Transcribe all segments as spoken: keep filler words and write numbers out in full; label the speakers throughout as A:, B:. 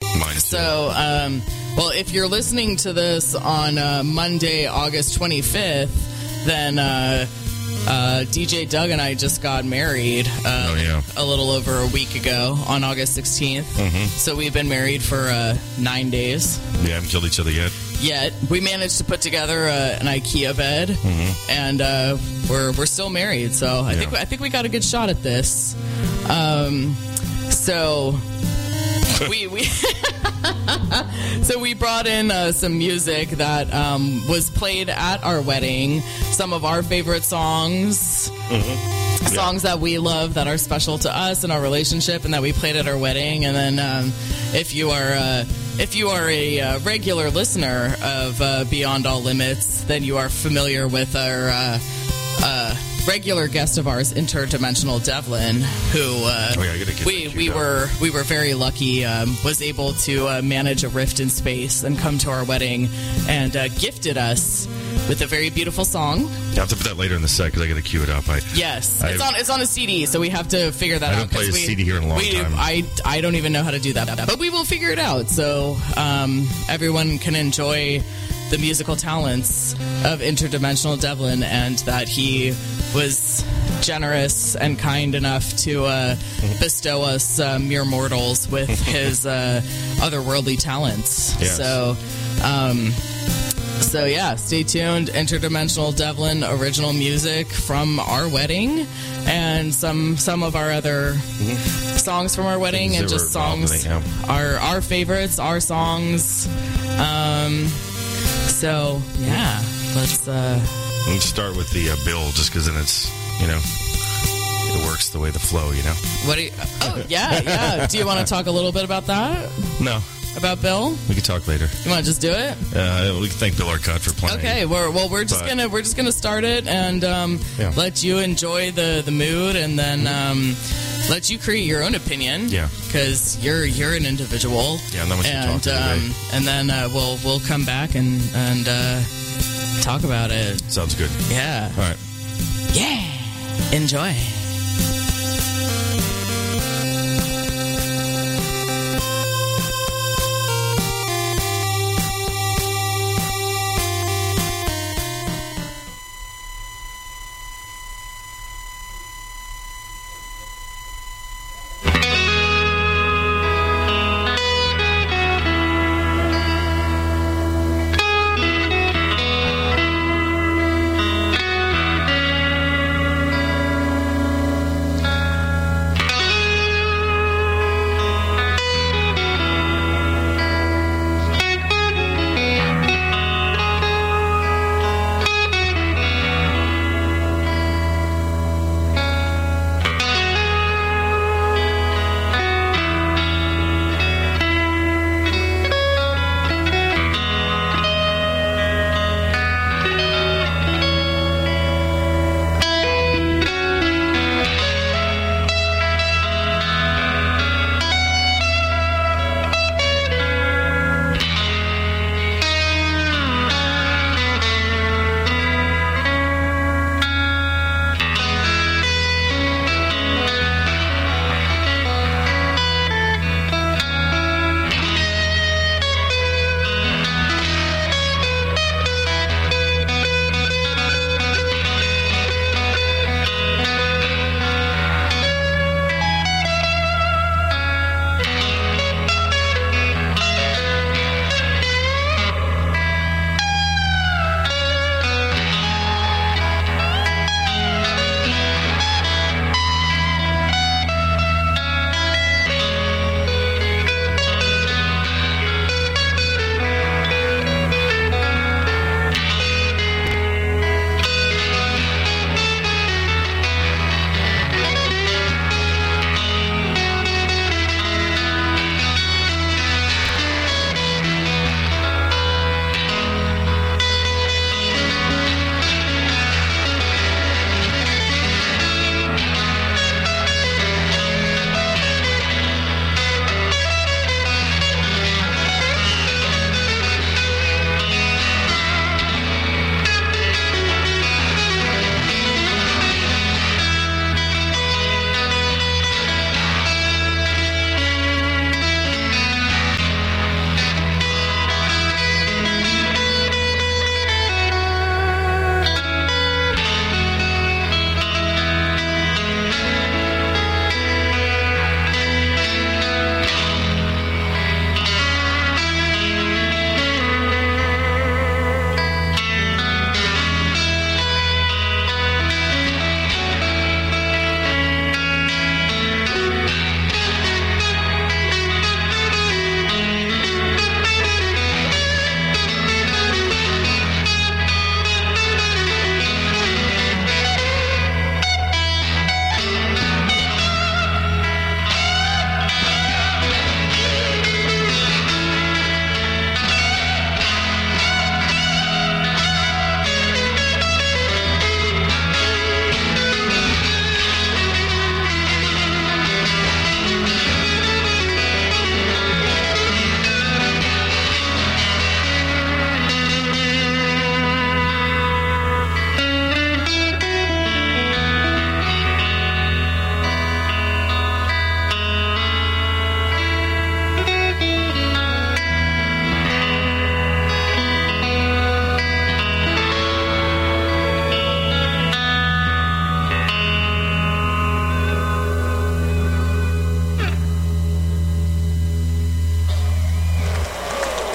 A: Mine too.
B: So, um, well, if you're listening to this on uh, Monday, August twenty-fifth, then uh, uh, D J Doug and I just got married uh,
A: oh, yeah.
B: a little over a week ago on August sixteenth.
A: Mm-hmm.
B: So we've been married for uh, nine days.
A: We haven't killed each other yet.
B: Yet we managed to put together uh, an IKEA bed,
A: mm-hmm.
B: and uh, we're we're still married. So I
A: yeah.
B: think I think we got a good shot at this. Um, so we we so we brought in uh, some music that um, was played at our wedding. Some of our favorite songs.
A: Mm-hmm.
B: Songs
A: yeah.
B: that we love that are special to us and our relationship, and that we played at our wedding. And then, um, if you are uh, if you are a uh, regular listener of uh, Beyond All Limits, then you are familiar with our uh, uh, regular guest of ours, Interdimensional Devlin, who uh,
A: oh, yeah, I gotta get
B: we
A: that
B: we
A: queued
B: were we were very lucky. Um, was able to uh, manage a rift in space and come to our wedding, and uh, gifted us with a very beautiful song.
A: I'll have to put that later in the set because I got to queue it up. I,
B: yes,
A: I,
B: it's on it's on a C D, so we have to figure that
A: I
B: out.
A: haven't played a
B: we,
A: C D here in a long
B: we,
A: time.
B: I, I don't even know how to do that, but we will figure it out. So um, everyone can enjoy the musical talents of Interdimensional Devlin, and that he was generous and kind enough to uh, bestow us uh, mere mortals with his uh, otherworldly talents.
A: Yes.
B: So. Um, So yeah, stay tuned. Interdimensional Devlin original music from our wedding, and some some of our other mm-hmm. songs from our wedding,
A: Things
B: and just songs,
A: yeah.
B: our our favorites, our songs. Um, so yeah, let's. Uh,
A: Let's start with the uh, Bill, just because then it's you know it works the way the flow, you know.
B: what? Do you, oh yeah, yeah. Do you want to talk a little bit about that?
A: No.
B: About Bill?
A: We can talk later.
B: You want to just do it?
A: Uh, we can thank Bill Arcott for playing.
B: Okay, we're, well, we're just
A: but,
B: gonna we're just gonna start it and um,
A: yeah.
B: let you enjoy the, the mood, and then um, let you create your own opinion.
A: Yeah,
B: because you're you're an individual.
A: Yeah, and then we
B: and
A: talk
B: um, and then uh, we'll we'll come back and and uh, talk about it.
A: Sounds good.
B: Yeah.
A: All right.
B: Yeah. Enjoy.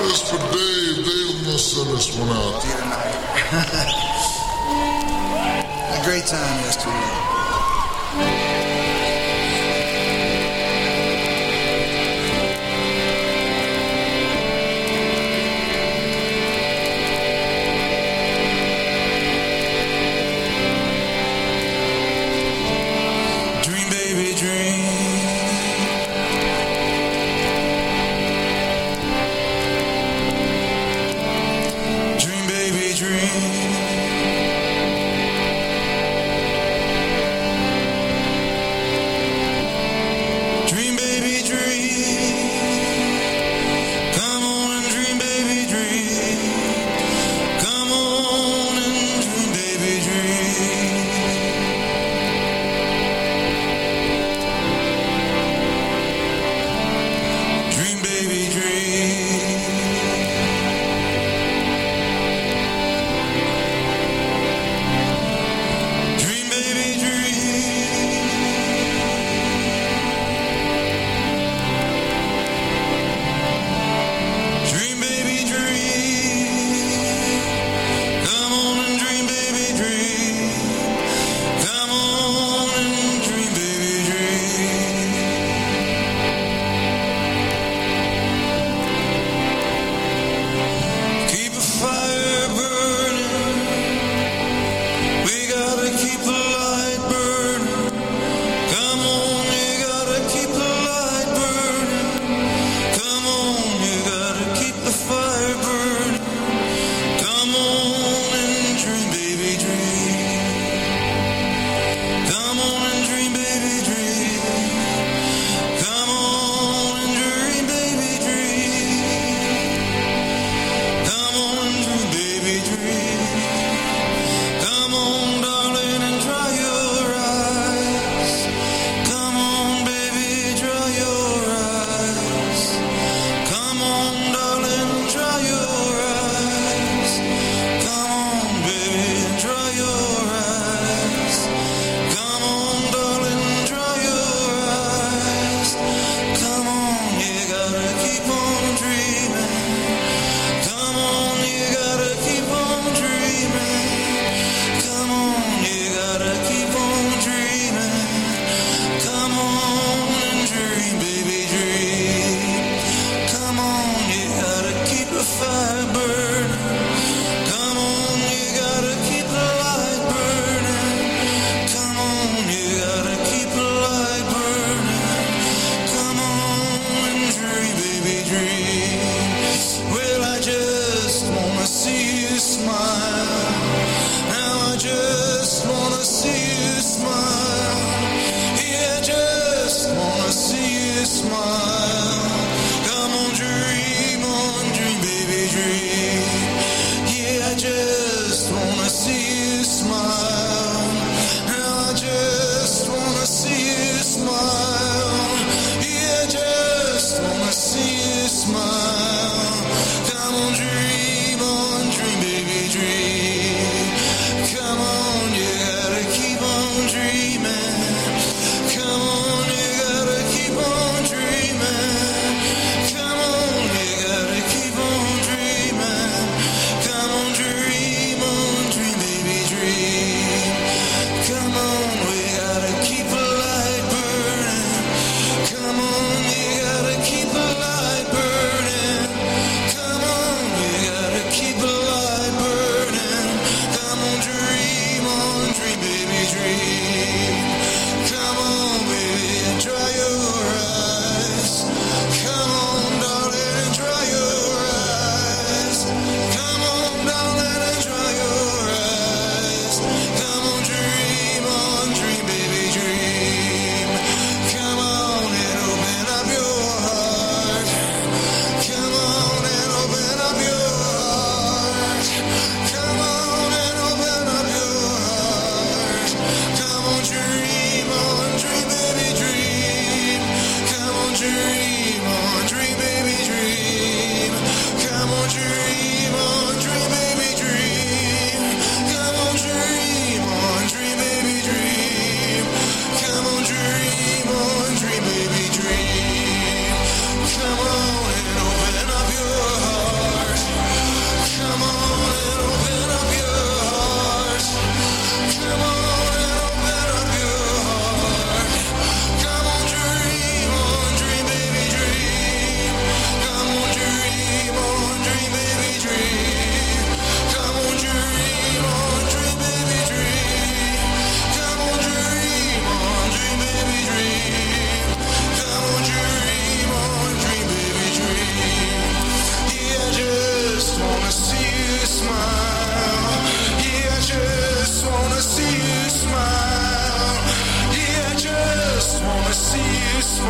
C: As for Dave, Dave must send this one out
D: to you tonight. A great time yesterday.
E: Dream,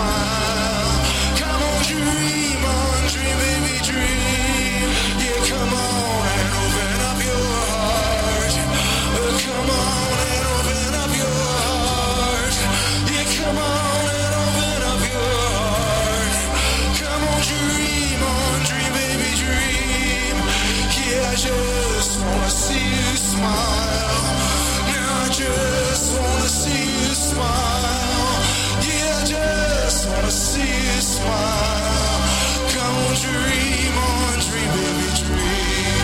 E: smile. Come on, dream on, dream, baby, dream. Yeah, come on and open up your heart. Uh, come on and open up your heart. Yeah, come on and open up your heart. Come on, dream on, dream, baby, dream. Yeah, I just wanna see you smile. Now I just wanna see you smile. Yeah, I just wanna see you smile. Come on, dream on, dream, baby, dream.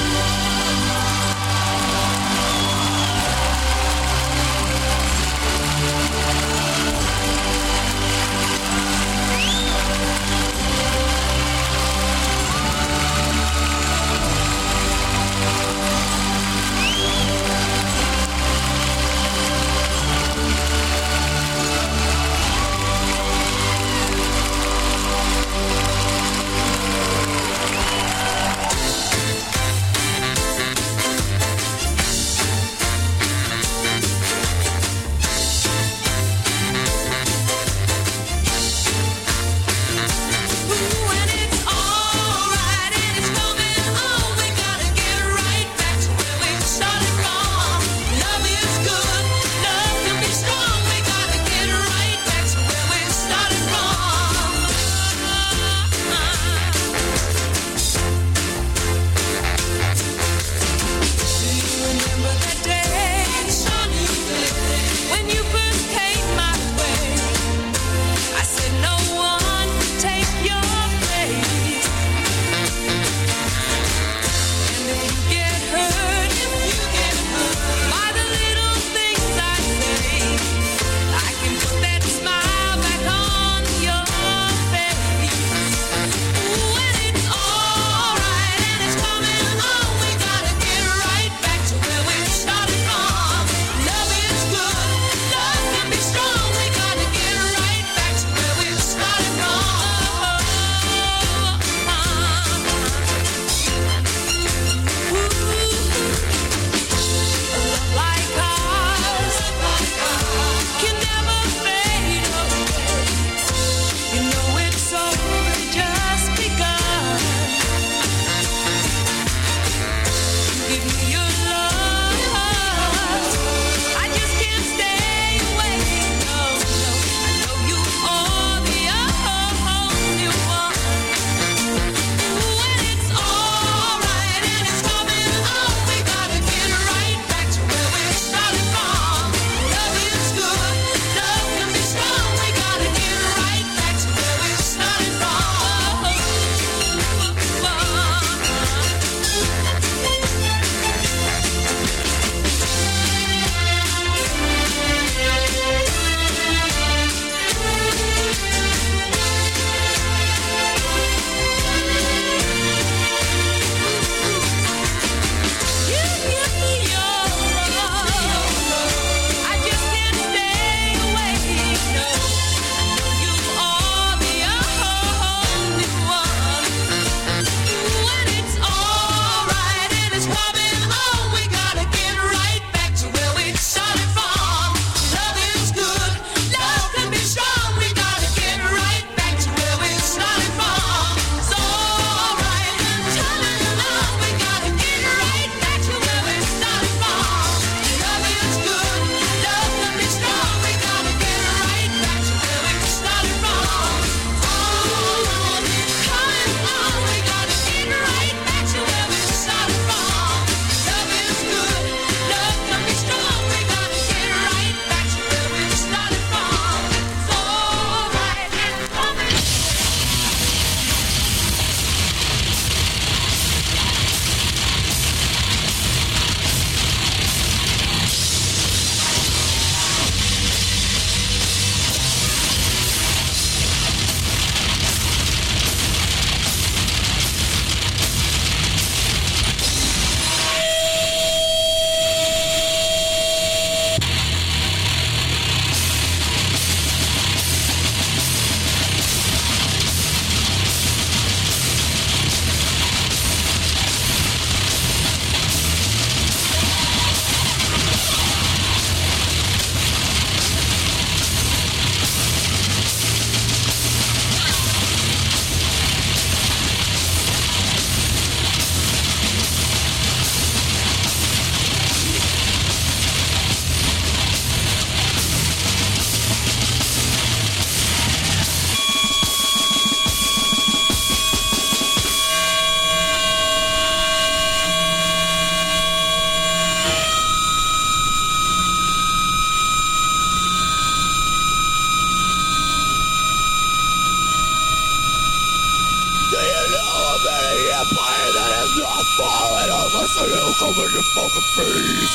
E: empire that has not fallen unless you come into fucking peace.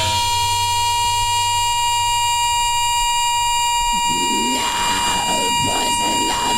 E: No, poison love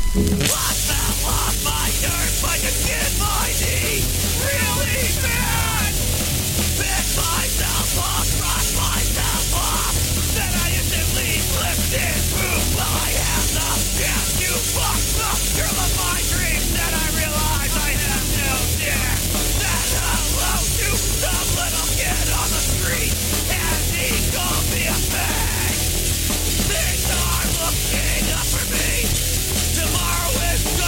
E: I fell off my dirt bike and get my knee really bad. Picked myself up, brushed myself off. Then I instantly slipped in through while I have the chance to fuck the girl of my dreams. Then I realized I have no dick. Said hello to some little kid on the street, and he called me a fag. Things are looking up for me. Tomorrow is gonna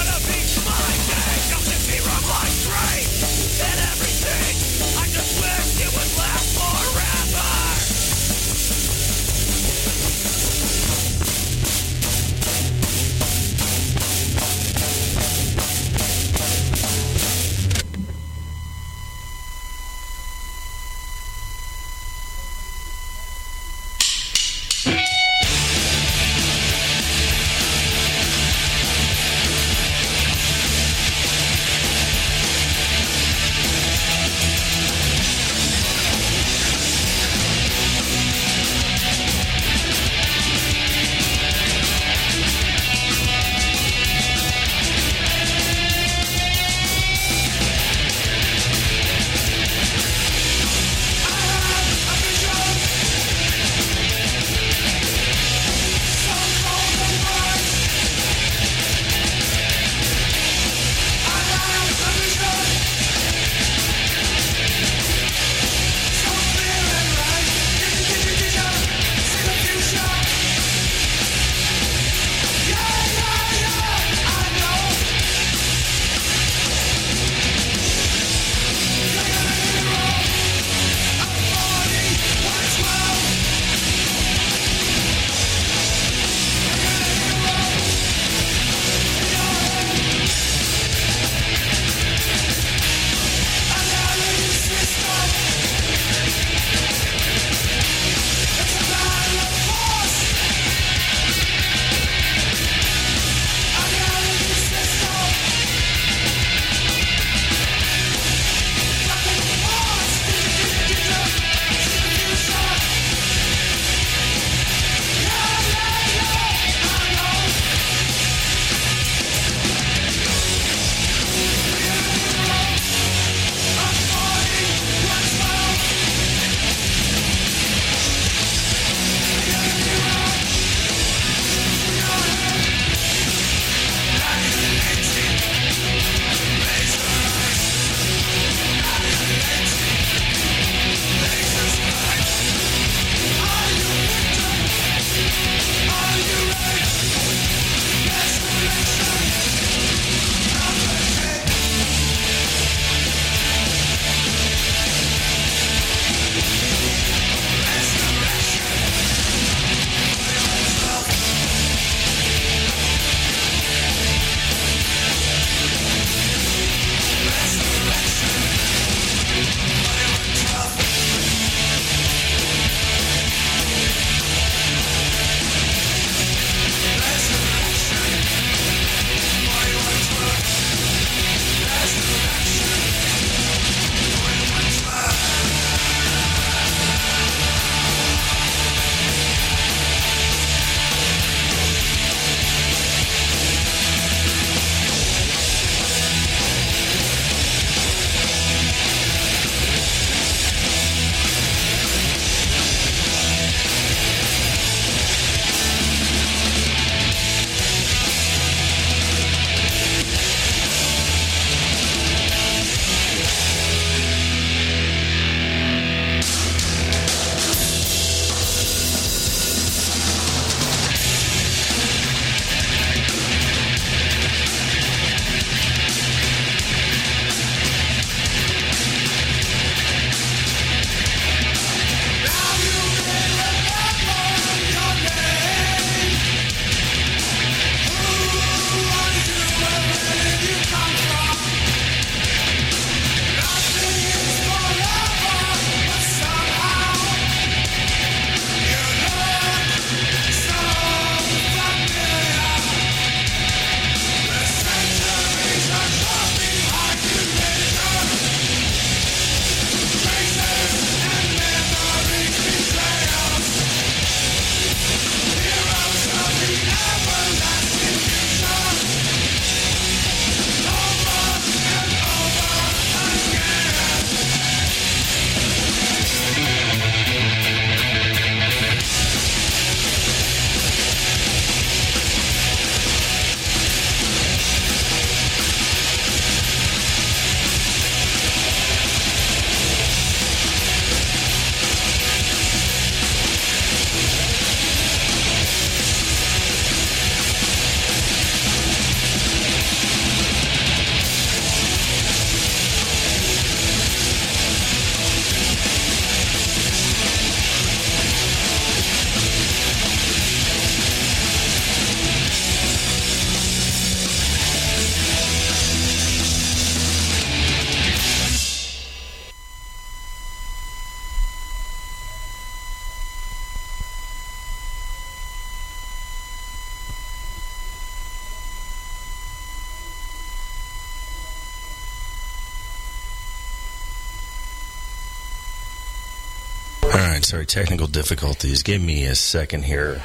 A: right, sorry, technical difficulties. Give me a second here.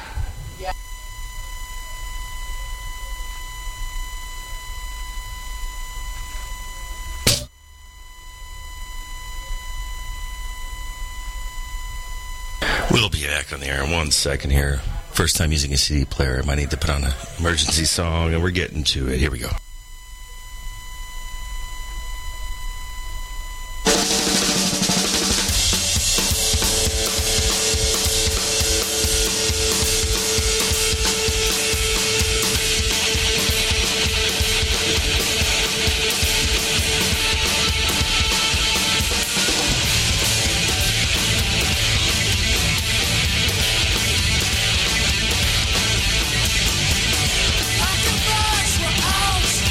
A: We'll be back on the air in one second here. First time using a C D player. I might need to put on an emergency song, and we're getting to it. Here we go.
E: Like the bags were out.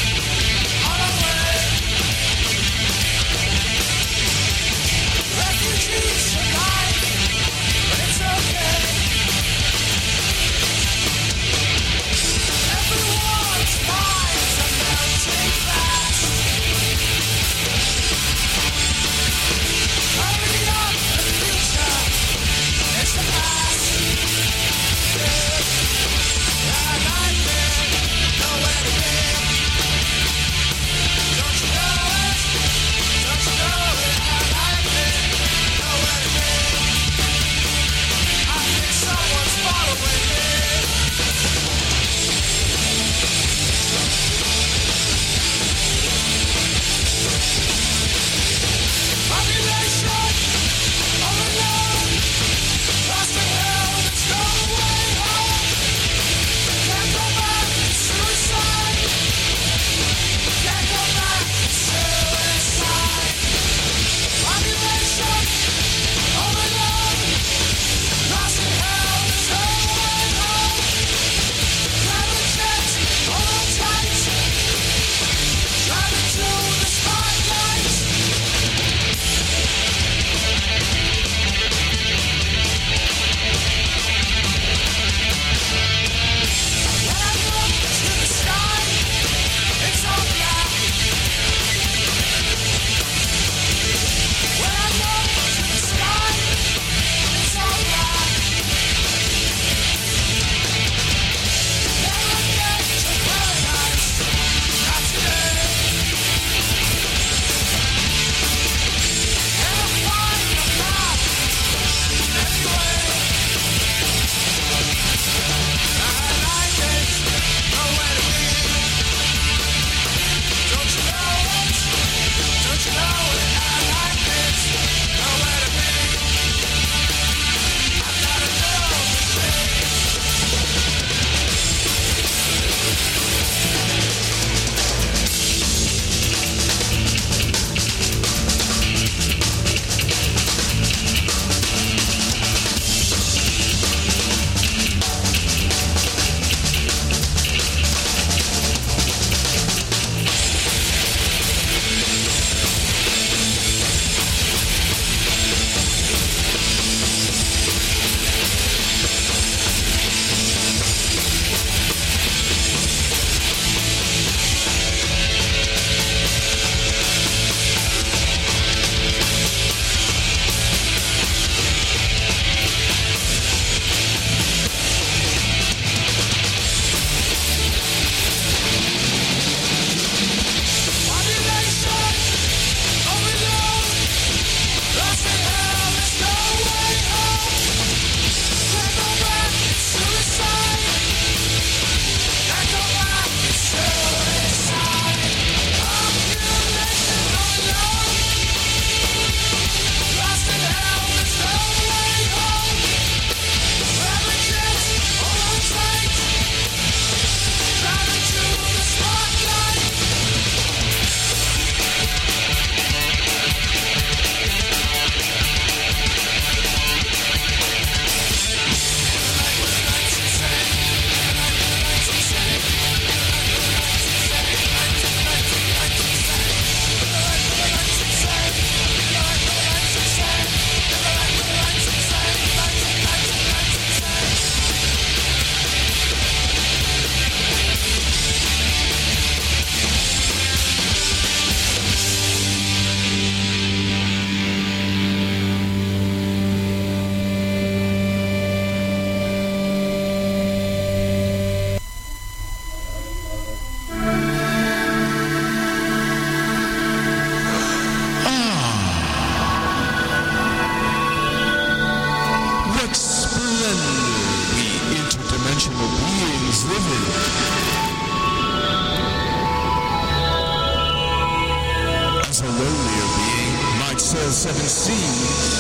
E: seven seas.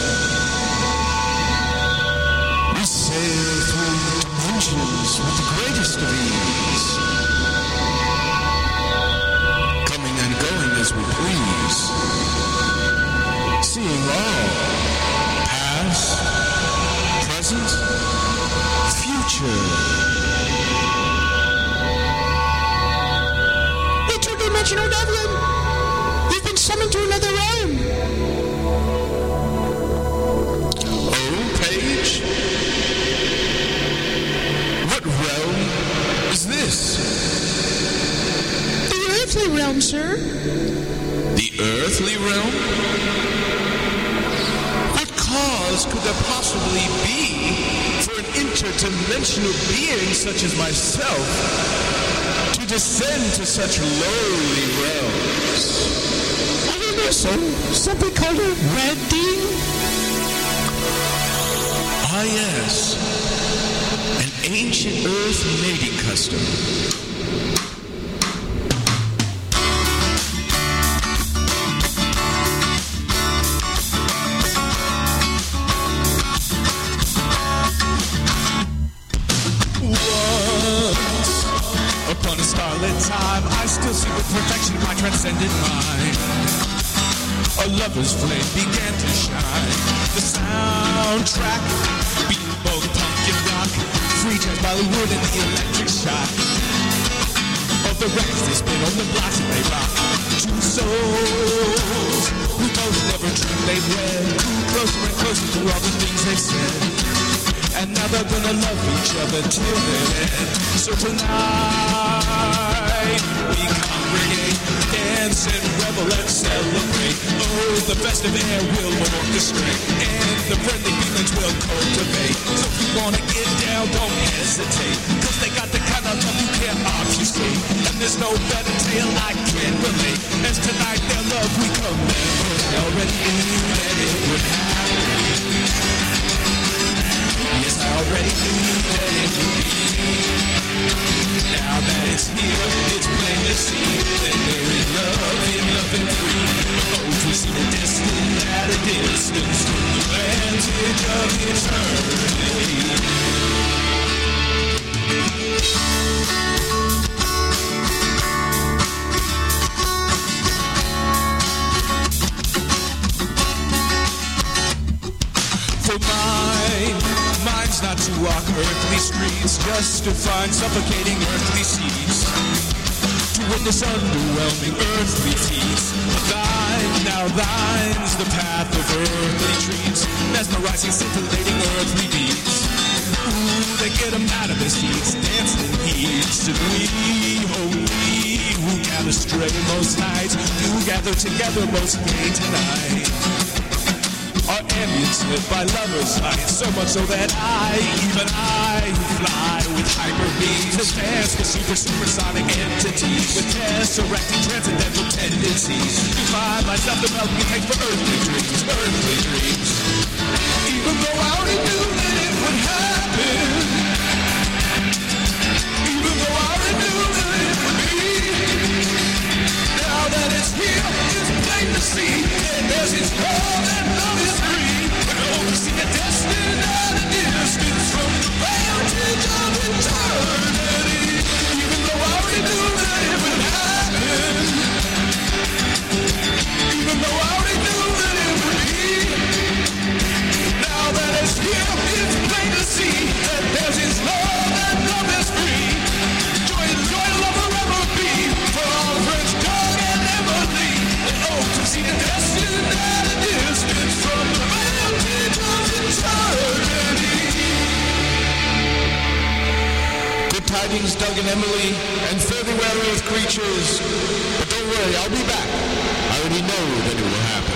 E: We sail through dimensions with the greatest of ease, coming and going as we please, seeing all, past, present, future.
F: Interdimensional Devlin, you've been summoned to another realm.
E: Oh, Paige? What realm is this?
F: The earthly realm, sir.
E: The earthly realm? What cause could there possibly be for an interdimensional being such as myself to descend to such lowly realms?
F: I don't know, sir. Something called a red dean?
E: Ah, yes. An ancient earth mating custom. Upon a starlit time, I still see with perfection my transcendent mind. A lover's flame began to shine. The soundtrack beat both punk and rock, free jazz, Bollywood, and the electric shock of the records they spin on the blocks and they rock. Two souls who both never dreamed they'd wed, grew closer and closer to all the things they said. And now they're gonna love each other till their end. So tonight, we congregate, dance and revel and celebrate. Oh, the festive air will orchestrate, and the friendly feelings will cultivate. So if you wanna get down, don't hesitate, cause they got the kind of love you can't obfuscate. And there's no better tale I can relate, as tonight their love we commemorate. They already knew that it would happen. Yes, I already knew that it would be. Now that it's here, it's plain to see that there is love in love and free. Oh, to see the destiny at a distance from the vantage of eternity. For mine, mine's not to walk earthly streets, just to find suffocating earthly seeds, to witness underwhelming earthly feats. Thine, now thine's the path of earthly trees, mesmerizing, scintillating earthly beats. Ooh, they get them out of their seats, dancing heats, and we, oh we, who gather stray most nights, do gather together most gay tonight. Our ambience lit by lovers' light, so much so that I, even I, who fly with hyper beams, will dance with super supersonic entities, with resurrecting transcendental tendencies, to find myself developing a taste for earthly dreams, earthly dreams. Even though I already knew that it would happen, even though I already knew that it would be, now that it's here, it's plain to see that there's its love and love is free. But oh, to see a destiny at a distance from the vantage of eternity. Even though I already knew that it would happen, even though I already knew that it would be, now that it's here, it's plain to see that there's its love and love is free. Joy, joy, love forever be for all friends, Doug and Emily. And oh, to see the destiny at a distance from the vantage of eternity. Good tidings, Doug and Emily, and fare thee well, earth creatures. But don't worry, I'll be back. I already know that it will happen.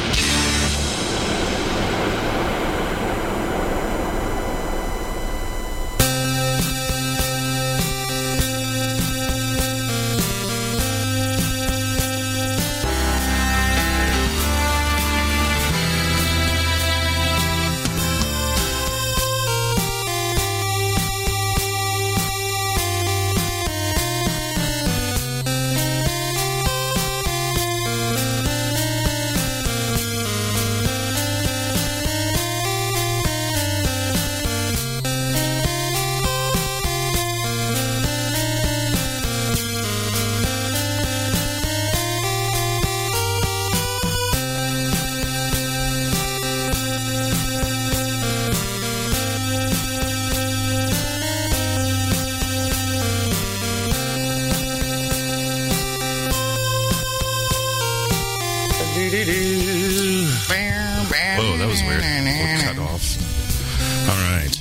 A: Whoa, that was weird. We'll cut off. All right.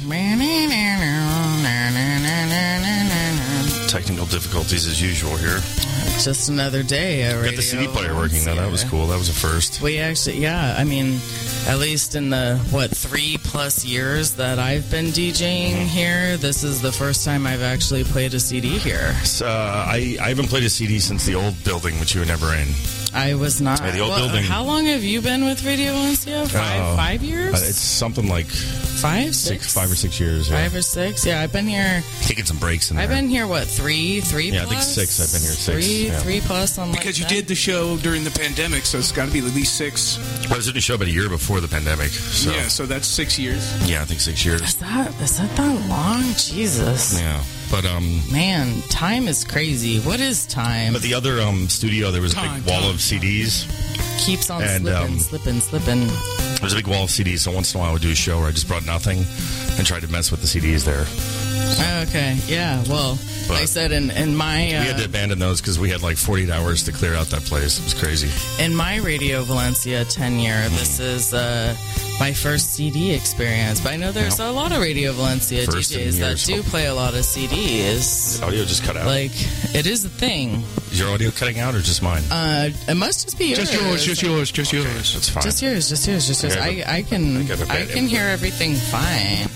A: Technical difficulties as usual here.
B: Just another day. At
A: Got the C D
B: Radio
A: player working though. That was
B: Valencia.
A: cool. That was a first.
B: We actually, yeah, I mean, at least in the, what, three plus years that I've been DJing
A: Mm-hmm.
B: here, this is the first time I've actually played a C D here.
A: Uh, I, I haven't played a C D since the old building, which you were never in.
B: I was not.
A: Yeah, the old
B: Well,
A: building-
B: How long have you been with Radio Valencia? Five,
A: Uh,
B: five years?
A: Uh, it's something like
B: five, six?
A: six, five or six years. Yeah.
B: Five or six? Yeah, I've been here.
A: Taking some breaks in there.
B: I've been here, what, three, three
A: Yeah, I
B: plus?
A: think six. I've been here six,
B: Three,
A: yeah.
B: three plus. Something
G: Because you
B: like that.
G: did the show during the pandemic, so it's got to be at least six.
A: I was doing a show about a year before the pandemic. So
G: Yeah, so that's six years.
A: yeah, I think six years.
B: Is that, is that that long? Jesus.
A: Yeah, but um,
B: Man, time is crazy. What is time?
A: but the other um studio, there was a
G: Time,
A: big wall
G: time,
A: of C Ds.
B: Keeps on
A: and,
B: slipping,
A: um,
B: slipping, slipping.
A: There's a big wall of C Ds, so once in a while I would do a show where I just brought nothing and tried to mess with the C Ds there.
B: Okay, yeah. Well,
A: But
B: like I said, in, in my
A: We had to
B: uh,
A: abandon those because we had like forty-eight hours to clear out that place. It was crazy.
B: in my Radio Valencia tenure, this is uh, my first C D experience. But I know there's a lot of Radio Valencia
A: First in
B: D Js that
A: years.
B: do play a lot of C Ds.
A: Audio just cut out.
B: Like, it is a thing.
A: Is your audio cutting out or just mine?
B: Uh, it must just be yours.
G: Just yours, just yours, just
A: Okay,
G: yours.
A: that's fine.
B: Just yours, just yours, just yours.
A: I have
B: I, I can,
A: I have a
B: I
A: bad
B: can hear
A: input.
B: everything fine.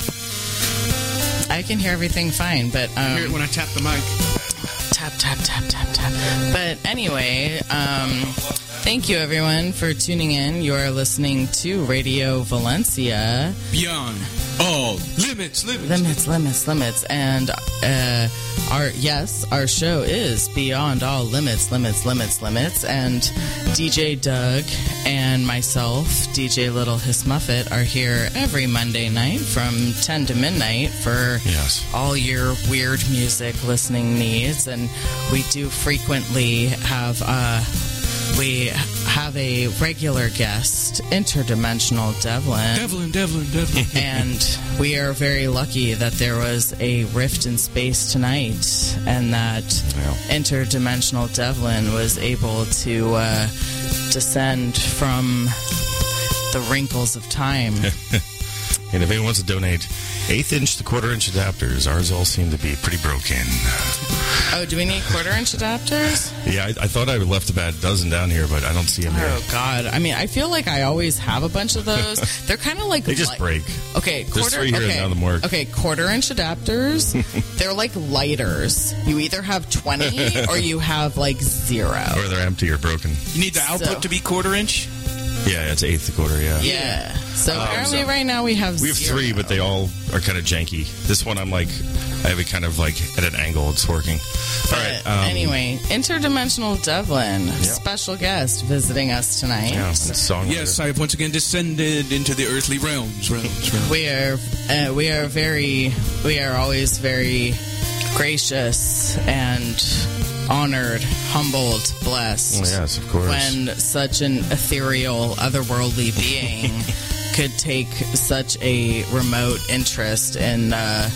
B: I can hear everything fine, but um,
G: Hear it when I tap the mic.
B: tap, tap, tap, tap, tap. But anyway, um, thank you everyone for tuning in. You are listening to Radio Valencia.
G: Beyond all limits, limits.
B: Limits, limits, limits. And uh, our yes, our show is Beyond All Limits, Limits, Limits, Limits. And D J Doug and myself, D J Little Hiss Muffet, are here every Monday night from ten to midnight for
A: Yes.
B: all your weird music listening needs. And we do frequently have uh, we have a regular guest, Interdimensional Devlin.
G: Devlin, Devlin, Devlin.
B: And we are very lucky that there was a rift in space tonight and that
A: Yeah.
B: Interdimensional Devlin was able to uh, descend from the wrinkles of time.
A: And if anyone wants to donate eighth inch to quarter inch adapters, ours all seem to be pretty broken.
B: Oh, do we need quarter inch adapters?
A: Yeah, I, I thought I left about a dozen down here, but I don't see them here.
B: Oh, God. I mean, I feel like I always have a bunch of those. They're kind of like...
A: They just
B: li-
A: break.
B: Okay,
A: There's
B: quarter,
A: three here and
B: okay,
A: none of them work.
B: Okay, quarter inch adapters, they're like lighters. You either have twenty or you have like zero.
A: Or they're empty or broken.
G: You need the output
B: So-
G: to be quarter inch?
A: Yeah, it's eighth to quarter, yeah.
B: Yeah. So apparently
A: so-
B: right now we have
A: We have
B: zero.
A: three, but they all are kind of janky. This one, I'm like, I have it kind of like at an angle. It's working. All
B: But
A: right. Um,
B: anyway, Interdimensional Devlin, special guest visiting us tonight.
A: Yeah, and songwriter.
G: Yes, I have once again descended into the earthly realms. realms, realms.
B: We are uh, we are very we are always very gracious and honored, humbled, blessed.
A: Oh, yes, of course.
B: When such an ethereal, otherworldly being could take such a remote interest in uh,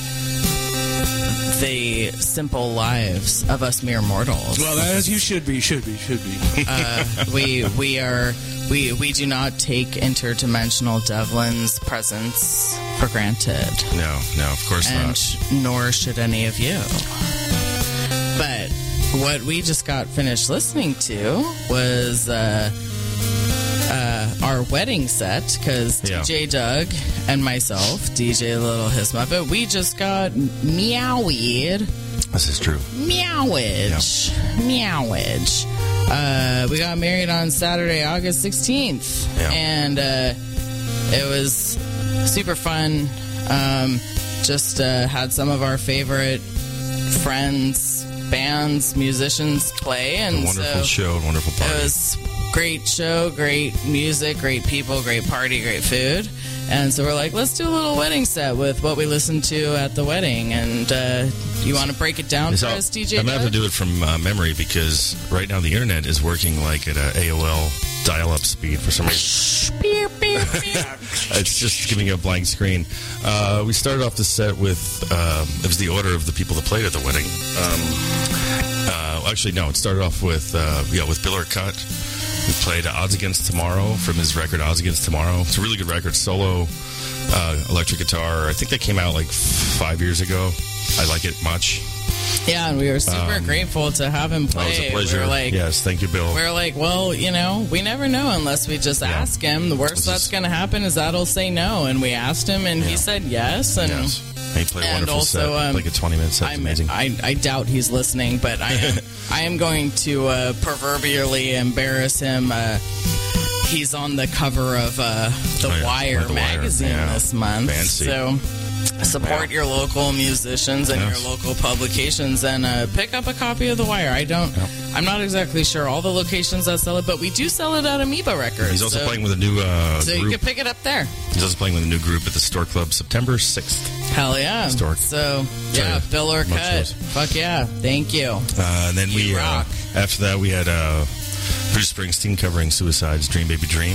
B: the simple lives of us mere mortals.
G: Well, as you should be, should be, should be.
B: Uh, we we are we we do not take interdimensional Devlin's presence for granted,
A: No, no, of course
B: and
A: not.
B: sh- nor should any of you. But what we just got finished listening to was uh, uh, our wedding set, because
A: Yeah.
B: D J Doug and myself, D J Little Hiss Muppet, we just got meowied.
A: This is true.
B: Meowage. Meowage. Uh, we got married on Saturday, August sixteenth.
A: Yeah.
B: And uh, it was super fun. Um, just uh, had some of our favorite friends, bands, musicians play. And
A: A wonderful
B: so
A: show and wonderful party.
B: it was great show, great music, great people, great party, great food. And so we're like, let's do a little wedding set with what we listened to at the wedding. And uh, you want to break it down
A: So,
B: for us, D J
A: I'm going to have to
B: Doug?
A: do it from uh, memory because right now the internet is working like at a A O L dial-up speed for some reason.
B: Beep, beep, beep.
A: It's just giving you a blank screen. Uh, we started off the set with, um, it was the order of the people that played at the wedding. Um, uh, actually, no, it started off with, uh, yeah, with Bill Orcutt, We played Odds Against Tomorrow from his record Odds Against Tomorrow. It's a really good record, solo uh, electric guitar. I think that came out like five years ago. I like it much.
B: Yeah, and we were super
A: Um,
B: grateful to have him play.
A: That was a pleasure.
B: We were like,
A: yes, thank you, Bill.
B: we were like, well, you know, we never know unless we just
A: Yeah.
B: ask him. The worst
A: This
B: that's
A: is-
B: going to happen is that he'll say no. And we asked him, and he
A: Yeah.
B: said yes. And
A: Yes. He played a
B: and
A: wonderful
B: also,
A: set,
B: um,
A: like a twenty minute set. It's
B: I'm,
A: amazing.
B: I, I doubt he's listening, but I am, I am going to uh, proverbially embarrass him. Uh, he's on the cover of uh, The
A: Oh, yeah.
B: Wire
A: Oh, The Wire,
B: magazine
A: yeah.
B: this month.
A: Fancy.
B: So support your local musicians and
A: Yes.
B: your local publications, and uh, pick up a copy of The Wire. I don't. I'm not exactly sure all the locations that sell it, but we do sell it at Amoeba Records.
A: He's also
B: so,
A: playing with a new uh,
B: So you
A: group.
B: can pick it up there.
A: He's also playing with a new group at the Store Club September sixth.
B: Hell yeah.
A: Historic.
B: So,
A: Tell
B: yeah,
A: you,
B: Bill or
A: much
B: cut.
A: less.
B: Fuck yeah. Thank you.
A: Uh, and then we,
B: You
A: uh,
B: rock.
A: after that, we had uh, Bruce Springsteen covering Suicide's Dream Baby Dream,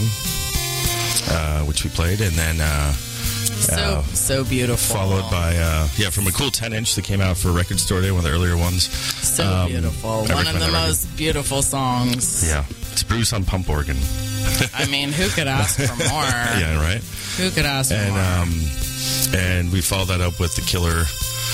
A: uh, which we played. And then uh,
B: So,
A: uh,
B: so beautiful.
A: followed by, uh, yeah, from a cool ten inch that came out for Record Store Day, one of the earlier ones.
B: So
A: Um,
B: beautiful.
A: I
B: One of
A: recommend
B: the
A: that record.
B: most beautiful songs.
A: Yeah. It's Bruce on pump organ.
B: I mean, who could ask for more?
A: Yeah, right?
B: Who could ask for
A: And
B: more?
A: um, and we followed that up with the killer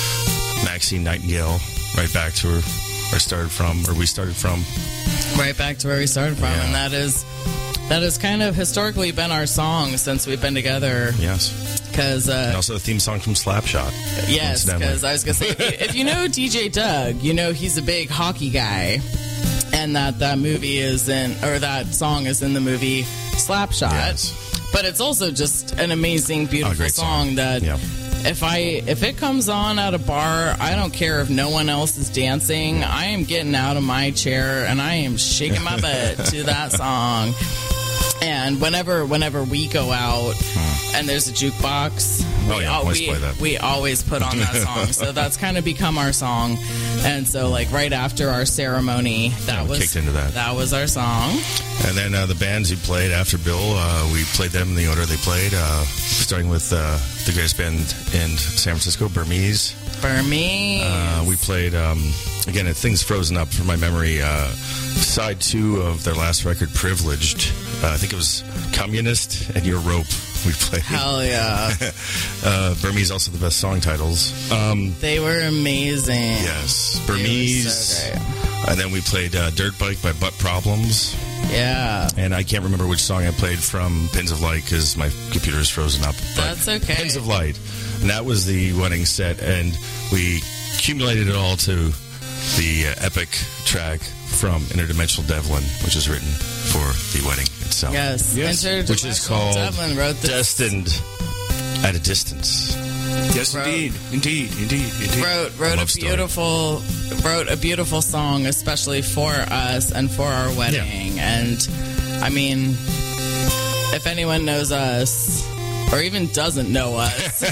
A: Maxine Nightingale, right back to where I started from, or we started from.
B: Right back to where we started from.
A: Yeah.
B: And that is, that has kind of historically been our song since we've been together.
A: Yes.
B: Because,
A: And
B: uh,
A: also the theme song from Slapshot.
B: yes,
A: incidentally.
B: because I was going to say, if you, if you know D J Doug, you know he's a big hockey guy. And that that movie is in, or that song is in the movie Slapshot.
A: Yes.
B: But it's also just an amazing, beautiful
A: great
B: song,
A: song.
B: that
A: Yeah.
B: if I if it comes on at a bar, I don't care if no one else is dancing. I am getting out of my chair and I am shaking my butt to that song. And whenever whenever we go out and there's a jukebox,
A: Oh,
B: we,
A: yeah,
B: al-
A: always
B: we,
A: play that.
B: we always put on that song. So that's kind of become our song. And so, like, right after our ceremony, that
A: Yeah, we
B: was
A: kicked into that.
B: That was our song.
A: And then uh, the bands who played after Bill, uh, we played them in the order they played, uh, starting with uh, the greatest band in San Francisco, Burmese.
B: Burmese.
A: Uh, we played, um, again, it, things frozen up from my memory, uh, side two of their last record, Privileged. Uh, I think it was Communist and Your Rope we played.
B: Hell yeah.
A: Uh, Burmese, also the best song titles. Um,
B: They were amazing.
A: yes,
B: They were
A: Burmese.
B: so great.
A: And then we played uh, Dirt Bike by Butt Problems.
B: Yeah.
A: And I can't remember which song I played from Pins of Light because my computer is frozen up. But
B: That's okay.
A: Pins of Light. And that was the wedding set. And we accumulated it all to the uh, epic track from Interdimensional Devlin, which is written for the wedding itself.
B: Yes.
G: Yes.
A: Which is
B: Interdimensional
A: called
B: Devlin wrote this.
A: Destined at a Distance.
G: Yes,
B: Wrote-
G: indeed. Indeed, indeed, indeed.
B: wrote wrote
A: Love
B: a
A: story.
B: beautiful wrote a beautiful song especially for us and for our wedding. And I mean, if anyone knows us or even doesn't know us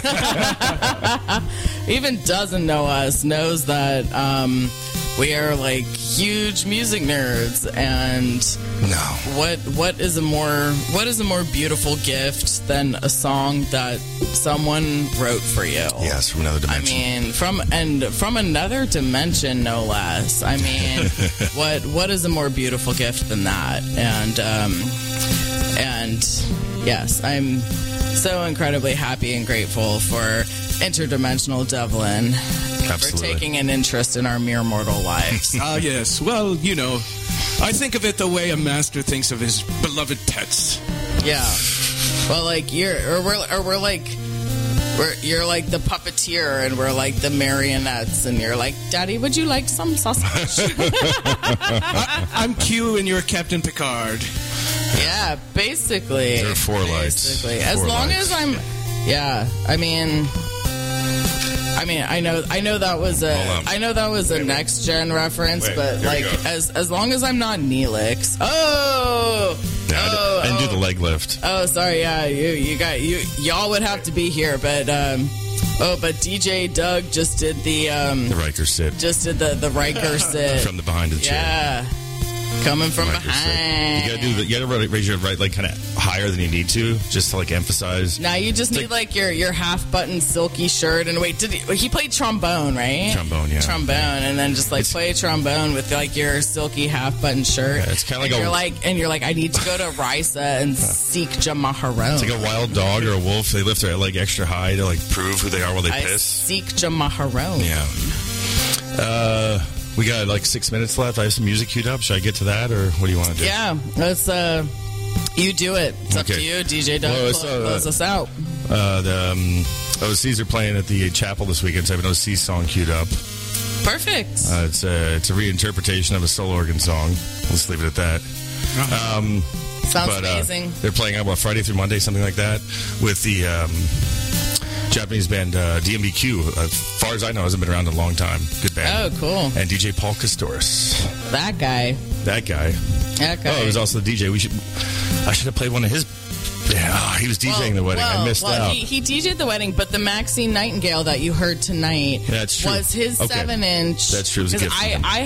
B: even doesn't know us knows that um, we are like huge music nerds. And
A: No.
B: what what is a more what is a more beautiful gift than a song that someone wrote for you?
A: Yes, from another
B: I
A: dimension.
B: mean, from and from another dimension, no less. I mean, what what is a more beautiful gift than that? And um, and yes, I'm so incredibly happy and grateful for Interdimensional Devlin for
A: Absolutely.
B: taking an interest in our mere mortal lives.
G: Ah, yes. Well, you know, I think of it the way a master thinks of his beloved pets.
B: Yeah. Well, like you're, or we're, or we're like, we're you're like the puppeteer, and we're like the marionettes, and you're like, Daddy, would you like some sausage?
G: I'm Q and you're Captain Picard.
B: Yeah, basically.
A: There are four lights.
B: Basically. As
A: Four
B: long
A: lights.
B: as I'm, yeah. I mean, I mean, I know, I know that was a,
A: Hold on.
B: I know that was a next gen reference,
A: Wait,
B: but
A: here we
B: like,
A: go.
B: as as long as I'm not Neelix. Oh.
A: Yeah, I,
B: oh,
A: did, I didn't
B: oh.
A: do the leg lift.
B: Oh, sorry. Yeah, you you got you y'all would have to be here, but um, oh, but D J Doug just did the um,
A: The Riker sit
B: just did the the Riker sit.
A: from the behind of the chair.
B: Yeah. Coming from
A: Like I said.
B: behind.
A: You gotta do the, you gotta raise your right leg kind of higher than you need to, just to like emphasize.
B: Now you just need like your, your half button silky shirt and wait. Did he, he played trombone, right?
A: Trombone, yeah.
B: Trombone, and then just like
A: It's-
B: play trombone with like your silky half button shirt.
A: Yeah, it's kinda like
B: and
A: a-
B: you're like, and you're like, I need to go to Risa and seek Jamaharon.
A: It's like a wild dog or a wolf. They lift their leg extra high to like prove who they are while they
B: I
A: piss.
B: seek Jamaharon.
A: Yeah. Uh, we got like six minutes left. I have some music queued up. Should I get to that, or what do you want to do?
B: Yeah, let's. Uh, you do it. It's up
A: Okay.
B: to you, D J Doug.
A: Well,
B: Close,
A: it's, uh,
B: close us out.
A: Uh, the um, O Cs are playing at the chapel this weekend, so I have an O C song queued up.
B: Perfect.
A: Uh, it's a it's a reinterpretation of a soul organ song. Let's leave it at that. Um,
B: Sounds
A: but, uh,
B: amazing.
A: they're playing on what, Friday through Monday, something like that, with the um, Japanese band uh, D M B Q. As far as I know, hasn't been around in a long time. Good band.
B: Oh, cool.
A: And D J Paul Castoris.
B: That guy.
A: That guy.
B: That guy.
A: Oh, he was also the D J. We should. I should have played one of his. Yeah, oh, he was DJing the wedding.
B: Well,
A: I missed
B: well,
A: out.
B: He, he D J'd the wedding, but the Maxine Nightingale that you heard tonight
A: That's true.
B: was his
A: Okay.
B: seven inch.
A: That's true. It was a
B: 'Cause
A: gift from
B: I,
A: him.
B: I